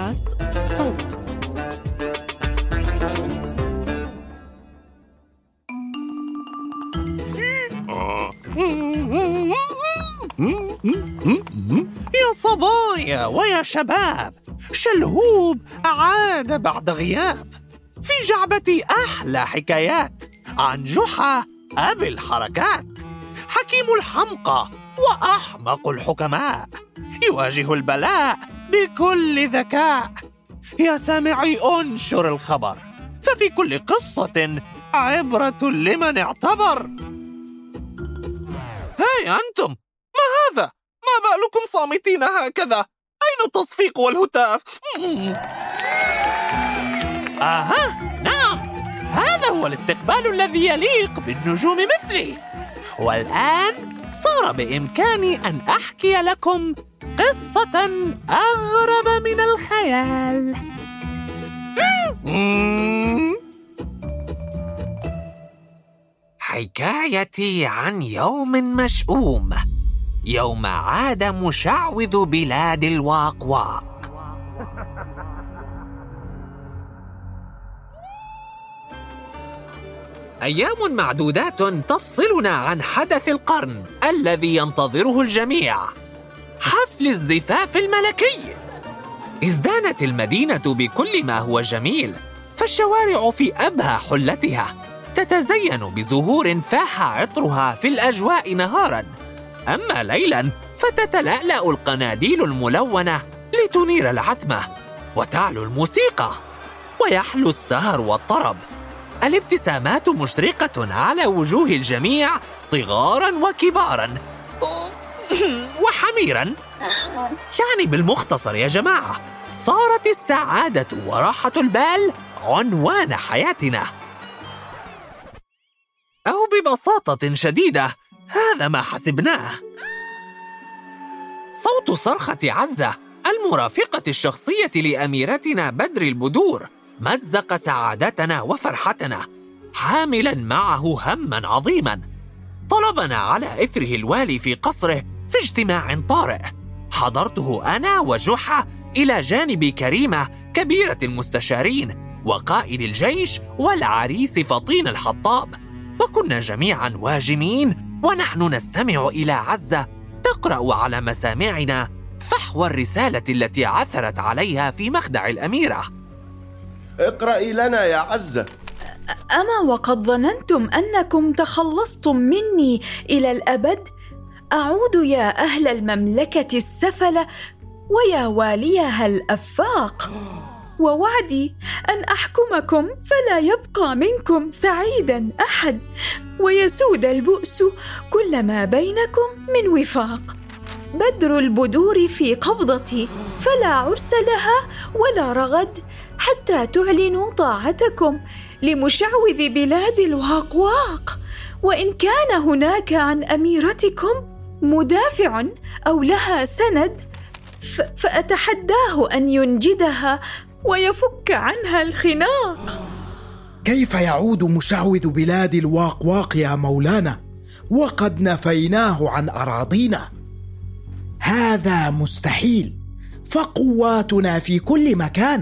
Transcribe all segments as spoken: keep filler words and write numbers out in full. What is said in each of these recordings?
بودكاست صوت. يا صبايا ويا شباب، شلهوب عاد بعد غياب. في جعبتي أحلى حكايات عن جحا أبي الحركات، حكيم الحمقى وأحمق الحكماء، يواجه البلاء بكل ذكاء. يا سامعي انشر الخبر، ففي كل قصة عبرة لمن اعتبر. هاي أنتم، ما هذا؟ ما بالكم صامتين هكذا؟ أين التصفيق والهتاف؟ آها، نعم، هذا هو الاستقبال الذي يليق بالنجوم مثلي. والآن صار بإمكاني أن أحكي لكم قصة أغرب من الخيال. حكايتي عن يوم مشؤوم، يوم عاد مشعوذ بلاد الواقواق. أيام معدودات تفصلنا عن حدث القرن الذي ينتظره الجميع، حفل الزفاف الملكي. ازدانت المدينة بكل ما هو جميل، فالشوارع في أبهى حلتها تتزين بزهور فاح عطرها في الأجواء نهاراً، أما ليلاً فتتلألأ القناديل الملونة لتنير العتمة، وتعلو الموسيقى، ويحلو السهر والطرب. الابتسامات مشرقة على وجوه الجميع صغاراً وكباراً وحميراً. يعني بالمختصر يا جماعة، صارت السعادة وراحة البال عنوان حياتنا، أو ببساطة شديدة هذا ما حسبناه. صوت صرخة عزة المرافقة الشخصية لأميرتنا بدر البدور مزق سعادتنا وفرحتنا، حاملاً معه هماً عظيماً. طلبنا على إثره الوالي في قصره في اجتماع طارئ، حضرته أنا وجحا إلى جانب كريمة كبيرة المستشارين وقائد الجيش والعريس فطين الحطاب، وكنا جميعاً واجمين ونحن نستمع إلى عزة تقرأ على مسامعنا فحوى الرسالة التي عثرت عليها في مخدع الأميرة. اقرأي لنا يا عزة. أما وقد ظننتم أنكم تخلصتم مني إلى الأبد؟ أعود يا أهل المملكة السفلة ويا واليها الأفاق، ووعدي أن أحكمكم فلا يبقى منكم سعيدا أحد، ويسود البؤس كل ما بينكم من وفاق. بدر البدور في قبضتي، فلا عرس لها ولا رغد حتى تعلنوا طاعتكم لمشعوذ بلاد الواقواق. وإن كان هناك عن أميرتكم مدافع أو لها سند ف- فأتحداه أن ينجدها ويفك عنها الخناق. كيف يعود مشعوذ بلاد الواقواق يا مولانا وقد نفيناه عن أراضينا؟ هذا مستحيل، فقواتنا في كل مكان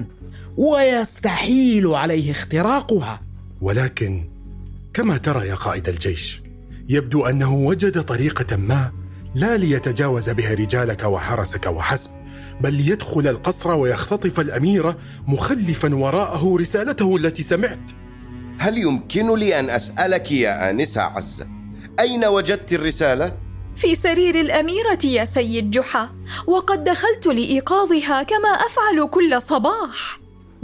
ويستحيل عليه اختراقها. ولكن كما ترى يا قائد الجيش، يبدو أنه وجد طريقة ما لا ليتجاوز بها رجالك وحرسك وحسب، بل ليدخل القصر ويختطف الأميرة مخلفا وراءه رسالته التي سمعت. هل يمكن لي أن أسألك يا آنسة عزة، أين وجدت الرسالة؟ في سرير الأميرة يا سيد جحا، وقد دخلت لإيقاظها كما أفعل كل صباح.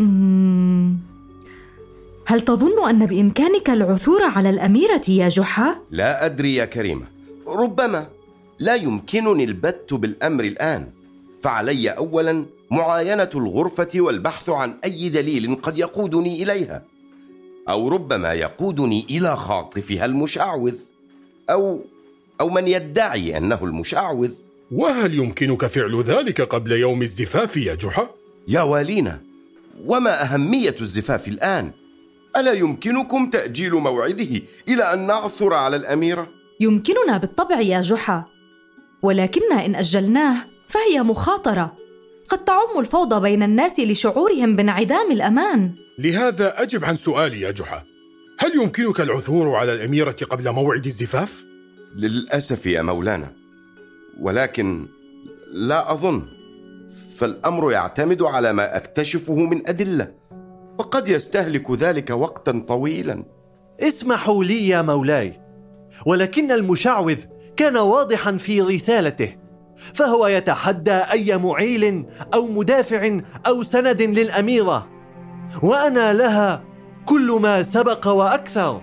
هل تظن أن بإمكانك العثور على الأميرة يا جحا؟ لا أدري يا كريمة، ربما لا يمكنني البت بالأمر الآن، فعلي أولا معاينة الغرفة والبحث عن أي دليل قد يقودني إليها، أو ربما يقودني إلى خاطفها المشعوذ، أو أو من يدعي أنه المشعوذ. وهل يمكنك فعل ذلك قبل يوم الزفاف يا جحا؟ يا والينا، وما أهمية الزفاف الآن؟ ألا يمكنكم تأجيل موعده إلى أن نعثر على الأميرة؟ يمكننا بالطبع يا جحا، ولكن إن أجلناه فهي مخاطرة، قد تعم الفوضى بين الناس لشعورهم بانعدام الأمان. لهذا أجب عن سؤالي يا جحا، هل يمكنك العثور على الأميرة قبل موعد الزفاف؟ للأسف يا مولانا، ولكن لا أظن، فالأمر يعتمد على ما أكتشفه من أدلة، وقد يستهلك ذلك وقتا طويلا. اسمحوا لي يا مولاي، ولكن المشعوذ كان واضحا في رسالته، فهو يتحدى أي معيل أو مدافع أو سند للأميرة، وأنا لها كل ما سبق وأكثر.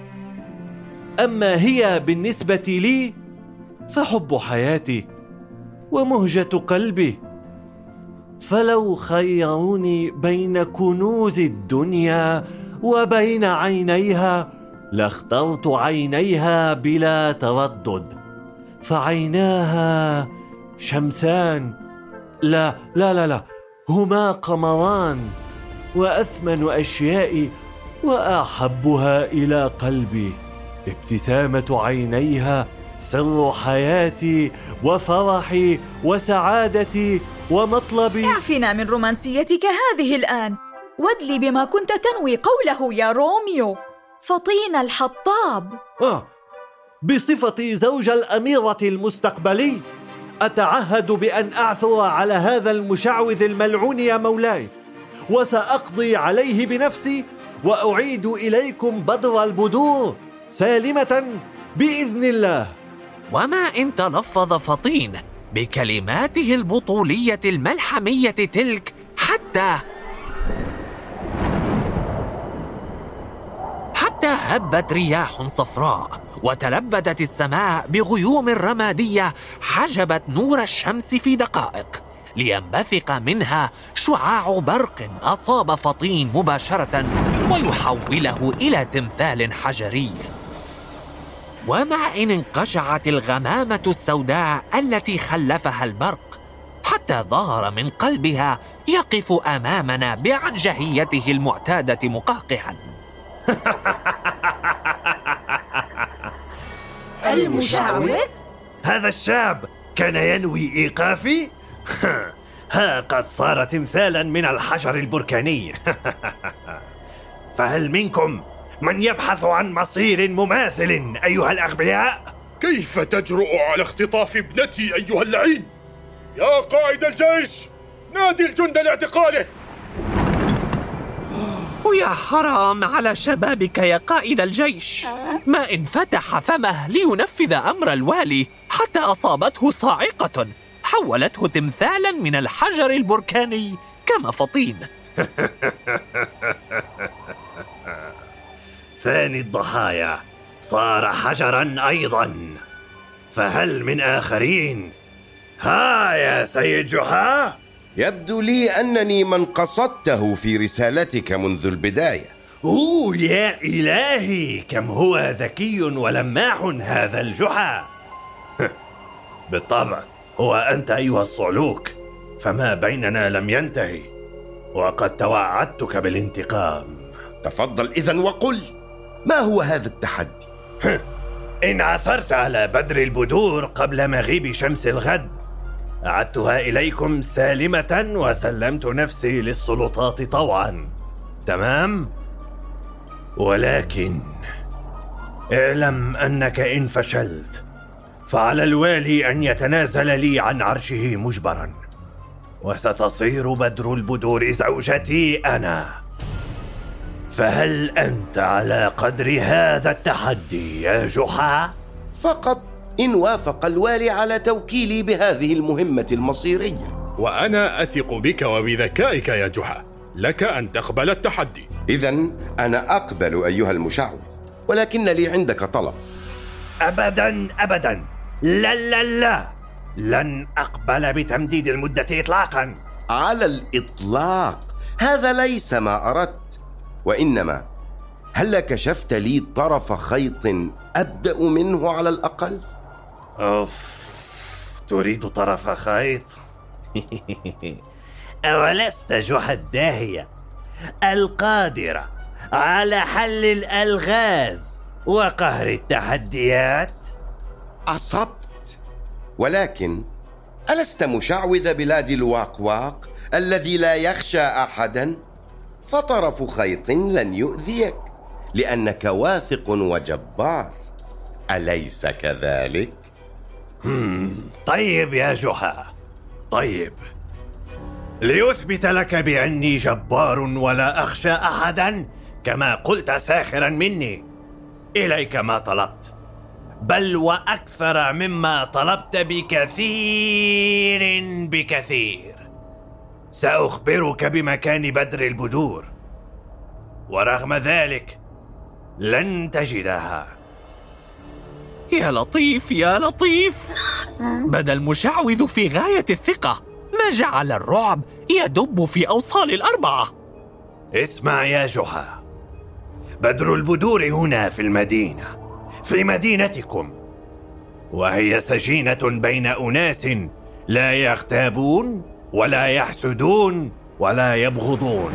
أما هي بالنسبة لي فحب حياتي ومهجة قلبي، فلو خيروني بين كنوز الدنيا وبين عينيها لاخترت عينيها بلا تردد، فعيناها شمسان، لا لا لا لا هما قمران، وأثمن أشيائي وأحبها إلى قلبي ابتسامة عينيها، سر حياتي وفرحي وسعادتي ومطلبي. اعفنا من رومانسيتك هذه الآن، وادلي بما كنت تنوي قوله يا روميو. فطين الحطاب. آه بصفتي زوج الأميرة المستقبلي أتعهد بأن أعثر على هذا المشعوذ الملعون يا مولاي، وسأقضي عليه بنفسي، وأعيد إليكم بدر البدور سالمة بإذن الله. وما إن تلفظ فطين بكلماته البطولية الملحمية تلك حتى حتى هبت رياح صفراء، وتلبدت السماء بغيوم رمادية حجبت نور الشمس في دقائق، لينبثق منها شعاع برق أصاب فطين مباشرة ويحوله إلى تمثال حجري. ومع إن انقشعت الغمامة السوداء التي خلفها البرق، حتى ظهر من قلبها يقف أمامنا بعنجهيته المعتادة مقهقها. المشعوذ؟ هذا الشاب كان ينوي إيقافي؟ ها قد صار تمثالا من الحجر البركاني. فهل منكم من يبحث عن مصير مماثل أيها الأغبياء؟ كيف تجرؤ على اختطاف ابنتي أيها اللعين؟ يا قائد الجيش، نادي الجند لاعتقاله. ويا حرام على شبابك يا قائد الجيش، ما إن فتح فمه لينفذ أمر الوالي حتى أصابته صاعقة حولته تمثالا من الحجر البركاني كما فطين. ثاني الضحايا صار حجرا أيضا، فهل من آخرين؟ ها يا سيد جحا؟ يبدو لي أنني من قصدته في رسالتك منذ البداية. أوه يا إلهي، كم هو ذكي ولماح هذا الجحا. بالطبع هو أنت أيها الصعلوك، فما بيننا لم ينتهي، وقد توعدتك بالانتقام. تفضل إذن وقل، ما هو هذا التحدي؟ إن عثرت على بدر البدور قبل مغيب شمس الغد أعدتها إليكم سالمة وسلمت نفسي للسلطات طوعا، تمام؟ ولكن اعلم أنك إن فشلت فعلى الوالي أن يتنازل لي عن عرشه مجبرا، وستصير بدر البدور زوجتي أنا. فهل أنت على قدر هذا التحدي يا جحا؟ فقط إن وافق الوالي على توكيلي بهذه المهمة المصيرية. وأنا أثق بك وبذكائك يا جحا، لك أن تقبل التحدي. إذن أنا أقبل أيها المشعوذ، ولكن لي عندك طلب. أبدا أبدا، لا لا لا، لن أقبل بتمديد المدة إطلاقا. على الإطلاق، هذا ليس ما أردت، وإنما هل كشفت لي طرف خيط أبدأ منه على الأقل؟ أوف، تريد طرف خيط؟ أولست جحا الداهية القادرة على حل الألغاز وقهر التحديات؟ أصبت، ولكن ألست مشعوذ بلاد الواقواق الذي لا يخشى أحدا؟ فطرف خيط لن يؤذيك لأنك واثق وجبار، أليس كذلك؟ طيب يا جحا، طيب، ليثبت لك بأني جبار ولا أخشى أحدا كما قلت ساخرا مني، إليك ما طلبت، بل وأكثر مما طلبت بكثير بكثير. سأخبرك بمكان بدر البدور، ورغم ذلك لن تجدها. يا لطيف يا لطيف، بدا المشعوذ في غاية الثقة، ما جعل الرعب يدب في أوصال الأربعة. اسمع يا جحا، بدر البدور هنا في المدينة، في مدينتكم، وهي سجينة بين أناس لا يغتابون ولا يحسدون ولا يبغضون.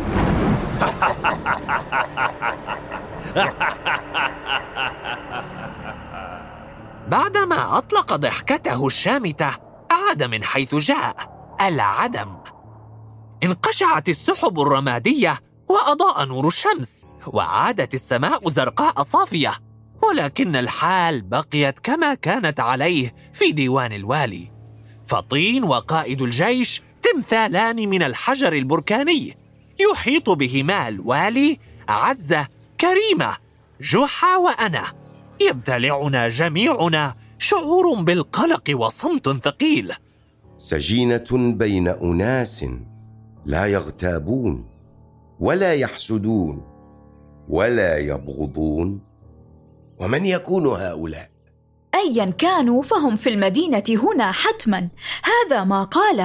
بعدما أطلق ضحكته الشامتة عاد من حيث جاء، العدم. انقشعت السحب الرمادية وأضاء نور الشمس، وعادت السماء زرقاء صافية، ولكن الحال بقيت كما كانت عليه في ديوان الوالي. فطين وقائد الجيش تمثالان من الحجر البركاني، يحيط بهما الوالي، عزة، كريمة، جحا وأنا. يبتلعنا جميعنا شعور بالقلق وصمت ثقيل. سجينة بين أناس لا يغتابون ولا يحسدون ولا يبغضون، ومن يكون هؤلاء؟ أيا كانوا فهم في المدينة هنا حتما، هذا ما قاله.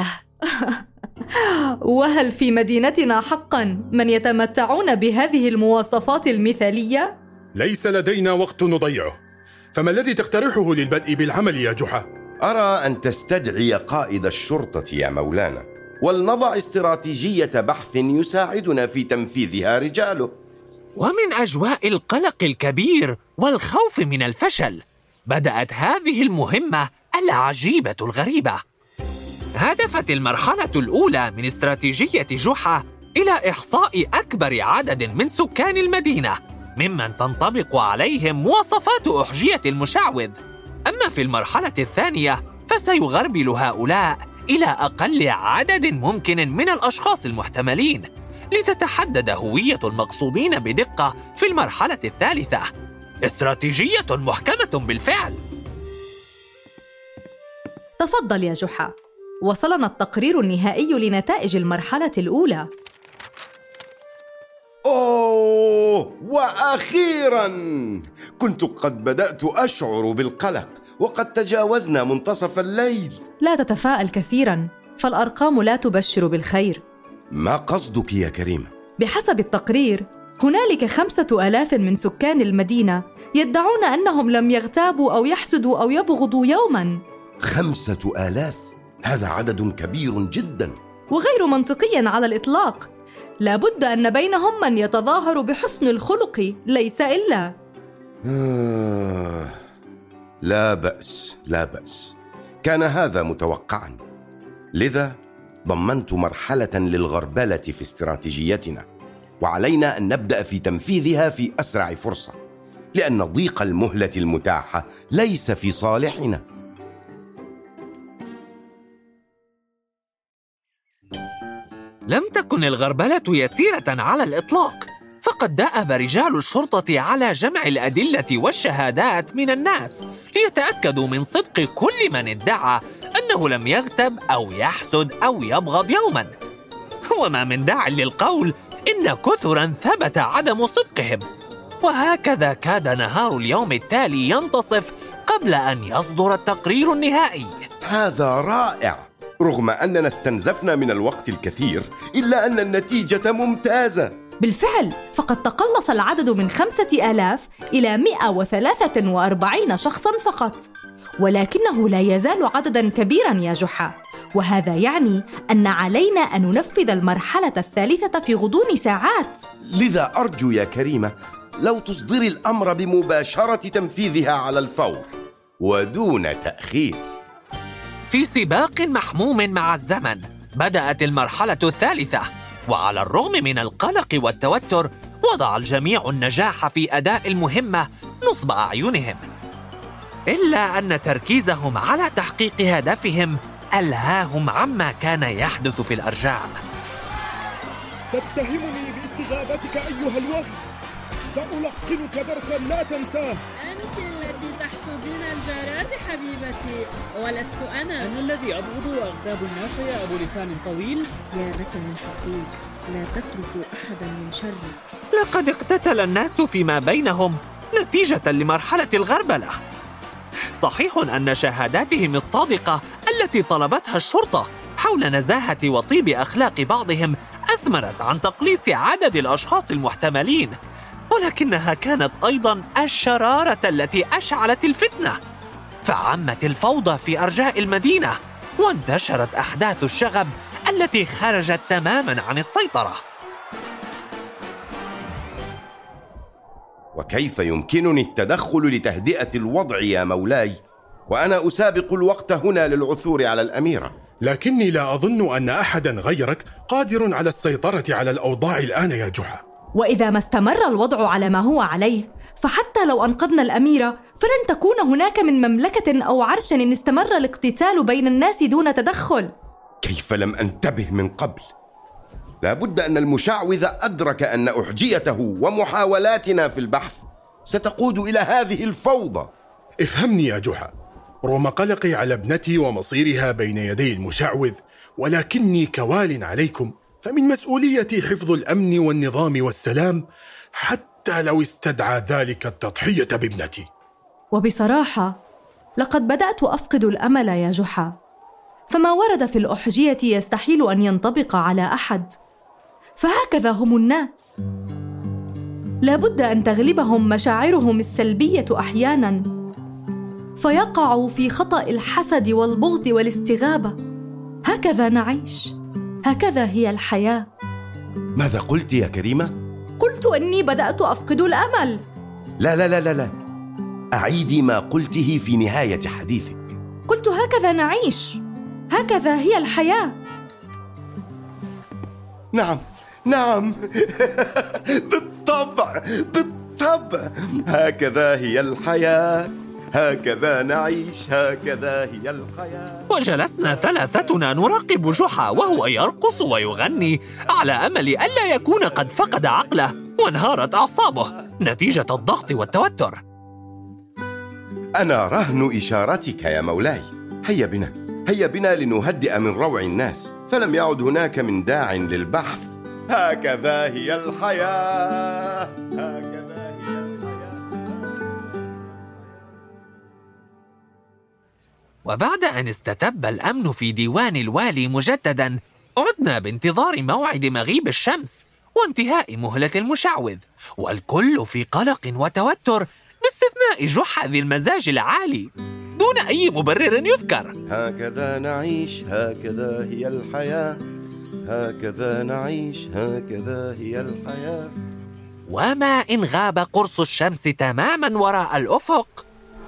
وهل في مدينتنا حقا من يتمتعون بهذه المواصفات المثالية؟ ليس لدينا وقت نضيعه، فما الذي تقترحه للبدء بالعمل يا جحا؟ أرى أن تستدعي قائد الشرطة يا مولانا، ولنضع استراتيجية بحث يساعدنا في تنفيذها رجاله. ومن أجواء القلق الكبير والخوف من الفشل بدأت هذه المهمة العجيبة الغريبة. هدفت المرحلة الأولى من استراتيجية جحا إلى إحصاء أكبر عدد من سكان المدينة ممن تنطبق عليهم مواصفات أحجية المشعوذ. أما في المرحلة الثانية فسيغربل هؤلاء إلى أقل عدد ممكن من الأشخاص المحتملين، لتتحدد هوية المقصودين بدقة في المرحلة الثالثة. استراتيجية محكمة بالفعل. تفضل يا جحا، وصلنا التقرير النهائي لنتائج المرحلة الأولى. أوه، وأخيراً! كنت قد بدأت أشعر بالقلق، وقد تجاوزنا منتصف الليل. لا تتفائل كثيراً، فالأرقام لا تبشر بالخير. ما قصدك يا كريمة؟ بحسب التقرير هنالك خمسة آلاف من سكان المدينة يدعون أنهم لم يغتابوا أو يحسدوا أو يبغضوا يوماً. خمسة آلاف؟ هذا عدد كبير جداً وغير منطقي على الإطلاق. لابد أن بينهم من يتظاهر بحسن الخلق، ليس إلا. آه، لا بأس لا بأس، كان هذا متوقعاً، لذا ضمنت مرحلة للغربلة في استراتيجيتنا، وعلينا أن نبدأ في تنفيذها في أسرع فرصة، لأن ضيق المهلة المتاحة ليس في صالحنا. لم تكن الغربلة يسيرة على الإطلاق، فقد دأب رجال الشرطة على جمع الأدلة والشهادات من الناس ليتأكدوا من صدق كل من ادعى أنه لم يغتب أو يحسد أو يبغض يوماً. وما من داع للقول إن كثراً ثبت عدم صدقهم. وهكذا كاد نهار اليوم التالي ينتصف قبل أن يصدر التقرير النهائي. هذا رائع، رغم أننا استنزفنا من الوقت الكثير إلا أن النتيجة ممتازة. بالفعل، فقد تقلص العدد من خمسة آلاف إلى مئة وثلاثة وأربعين شخصاً فقط، ولكنه لا يزال عدداً كبيراً يا جحا، وهذا يعني أن علينا أن ننفذ المرحلة الثالثة في غضون ساعات. لذا أرجو يا كريمة لو تصدري الأمر بمباشرة تنفيذها على الفور ودون تأخير. في سباق محموم مع الزمن بدأت المرحلة الثالثة، وعلى الرغم من القلق والتوتر وضع الجميع النجاح في أداء المهمة نصب أعينهم، إلا أن تركيزهم على تحقيق هدفهم ألهاهم عما كان يحدث في الأرجاء. تتهمني باستغابتك أيها الوغد، سألقنك درسا لا تنساه. أنت التي تحسدين الجارات حبيبتي، ولست أنا. أنا الذي أبغض وأغتاب الناس يا أبو لسان طويل. يا لك من شقيق، لا تتركوا أحدا من شر. لقد اقتتل الناس فيما بينهم نتيجة لمرحلة الغربلة. صحيح أن شهاداتهم الصادقة التي طلبتها الشرطة حول نزاهة وطيب أخلاق بعضهم أثمرت عن تقليص عدد الأشخاص المحتملين، ولكنها كانت أيضاً الشرارة التي أشعلت الفتنة، فعمت الفوضى في أرجاء المدينة، وانتشرت أحداث الشغب التي خرجت تماماً عن السيطرة. وكيف يمكنني التدخل لتهدئة الوضع يا مولاي، وأنا أسابق الوقت هنا للعثور على الأميرة؟ لكني لا أظن أن أحدا غيرك قادر على السيطرة على الأوضاع الآن يا جحا. وإذا ما استمر الوضع على ما هو عليه، فحتى لو أنقذنا الأميرة فلن تكون هناك من مملكة أو عرش إن استمر الاقتتال بين الناس دون تدخل. كيف لم أنتبه من قبل؟ لا بد أن المشعوذ أدرك أن أحجيته ومحاولاتنا في البحث ستقود إلى هذه الفوضى. افهمني يا جحا، رغم قلقي على ابنتي ومصيرها بين يدي المشعوذ، ولكني كوال عليكم، فمن مسؤوليتي حفظ الأمن والنظام والسلام، حتى لو استدعى ذلك التضحية بابنتي. وبصراحة لقد بدأت أفقد الأمل يا جحا، فما ورد في الأحجية يستحيل أن ينطبق على أحد، فهكذا هم الناس، لابد أن تغلبهم مشاعرهم السلبية أحياناً، فيقعوا في خطأ الحسد والبغض والاستغابة. هكذا نعيش، هكذا هي الحياة. ماذا قلت يا كريمة؟ قلت أني بدأت أفقد الأمل. لا لا لا لا لا، أعيدي ما قلته في نهاية حديثك. قلت هكذا نعيش، هكذا هي الحياة. نعم نعم بالطبع بالطبع، هكذا هي الحياة، هكذا نعيش، هكذا هي الحياة. وجلسنا ثلاثتنا نراقب جحا وهو يرقص ويغني على أمل ألا يكون قد فقد عقله وانهارت أعصابه نتيجة الضغط والتوتر. أنا رهن إشارتك يا مولاي. هيا بنا هيا بنا لنهدئ من روع الناس، فلم يعد هناك من داع للبحث. هكذا هي الحياة، هكذا هي الحياة. وبعد أن استتب الأمن في ديوان الوالي مجدداً، عدنا بانتظار موعد مغيب الشمس وانتهاء مهلة المشعوذ، والكل في قلق وتوتر باستثناء جحا ذي المزاج العالي دون أي مبرر يذكر. هكذا نعيش، هكذا هي الحياة، هكذا نعيش، هكذا هي الحياة. وما إن غاب قرص الشمس تماماً وراء الأفق.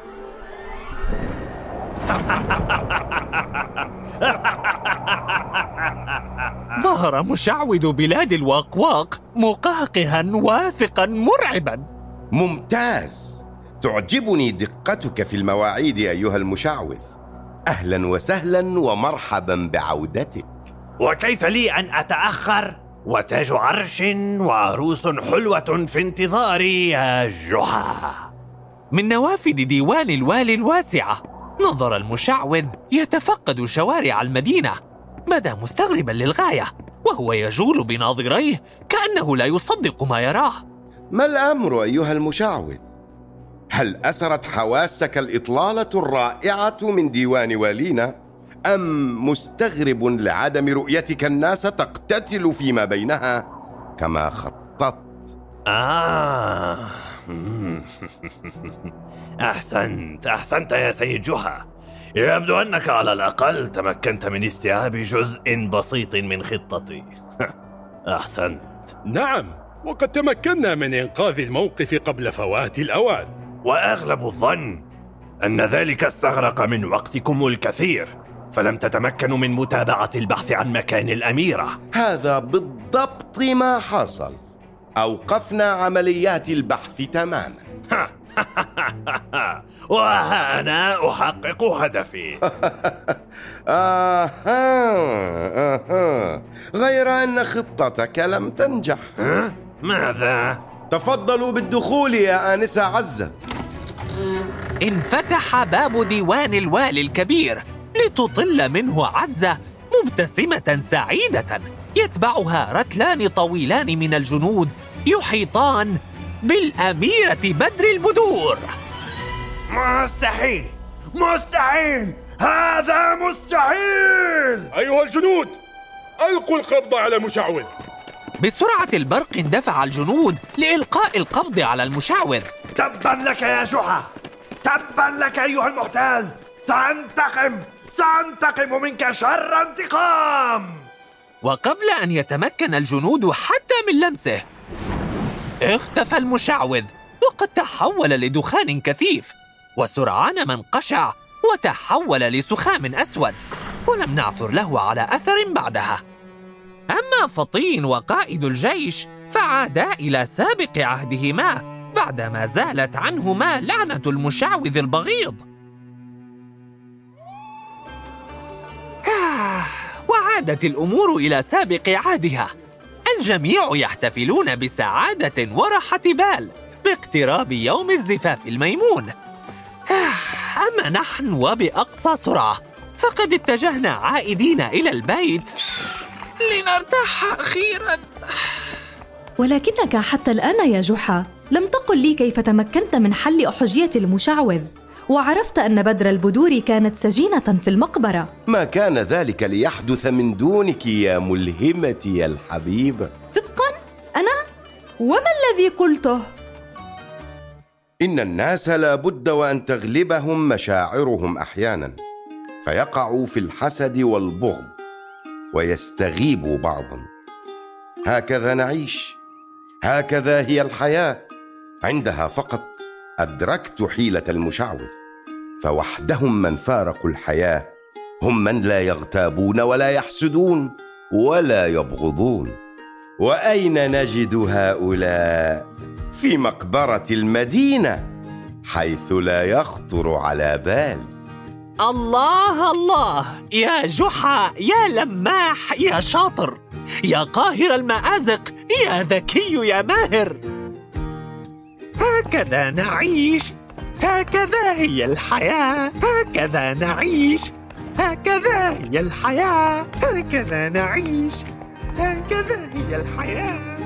ظهر مشعوذ بلاد الواقواق مقهقها واثقا مرعبا. ممتاز، تعجبني دقتك في المواعيد أيها المشعوذ. أهلا وسهلا ومرحبا بعودتك. وكيف لي أن أتأخر؟ وتاج عرش وعروس حلوة في انتظاري يا جحا. من نوافذ ديوان الوالي الواسعة نظر المشعوذ يتفقد شوارع المدينة، بدا مستغربا للغاية وهو يجول بناظريه كأنه لا يصدق ما يراه. ما الأمر أيها المشعوذ؟ هل أسرت حواسك الإطلالة الرائعة من ديوان والينا، أم مستغرب لعدم رؤيتك الناس تقتتل فيما بينها كما خططت؟ آه أحسنت أحسنت يا سيد جحا، يبدو أنك على الأقل تمكنت من استيعاب جزء بسيط من خطتي. أحسنت. نعم، وقد تمكنا من إنقاذ الموقف قبل فوات الأوان. وأغلب الظن أن ذلك استغرق من وقتكم الكثير، فلم تتمكنوا من متابعة البحث عن مكان الأميرة. هذا بالضبط ما حصل. أوقفنا عمليات البحث تماما. وها أنا أحقق هدفي. آها آها غير أن خطتك لم تنجح. ها؟ ماذا؟ تفضلوا بالدخول يا آنسة عزة. انفتح باب ديوان الوالي الكبير لتطل منه عزة مبتسمة سعيدة، يتبعها رتلان طويلان من الجنود يحيطان بالأميرة بدر البدور. مستحيل مستحيل هذا مستحيل. أيها الجنود، ألقوا القبض على المشعوذ. بسرعة البرق اندفع الجنود لإلقاء القبض على المشعوذ. تبا لك يا جحا، تبا لك أيها المحتال. سأنتقم سأنتقم منك شر انتقام. وقبل أن يتمكن الجنود حتى من لمسه اختفى المشعوذ، وقد تحول لدخان كثيف، وسرعان ما انقشع وتحول لسخام أسود، ولم نعثر له على أثر بعدها. أما فطين وقائد الجيش فعادا إلى سابق عهدهما بعدما زالت عنهما لعنة المشعوذ البغيض. وعادت الأمور إلى سابق عهدها، الجميع يحتفلون بسعادة وراحة بال باقتراب يوم الزفاف الميمون. أما نحن وبأقصى سرعة فقد اتجهنا عائدين إلى البيت لنرتاح أخيراً. ولكنك حتى الآن يا جحا لم تقل لي كيف تمكنت من حل أحجية المشعوذ، وعرفت أن بدر البدور كانت سجينة في المقبرة. ما كان ذلك ليحدث من دونك يا ملهمتي الحبيبة. صدقاً؟ أنا؟ وما الذي قلته؟ إن الناس لا بد وأن تغلبهم مشاعرهم أحياناً، فيقعوا في الحسد والبغض ويستغيبوا بعضاً. هكذا نعيش، هكذا هي الحياة. عندها فقط أدركت حيلة المشعوذ، فوحدهم من فارقوا الحياة هم من لا يغتابون ولا يحسدون ولا يبغضون. وأين نجد هؤلاء؟ في مقبرة المدينة، حيث لا يخطر على بال. الله الله يا جحا، يا لماح، يا شاطر، يا قاهر المآزق، يا ذكي، يا ماهر. هكذا نعيش، هكذا هي الحياة، هكذا نعيش، هكذا هي الحياة، هكذا نعيش، هكذا هي الحياة.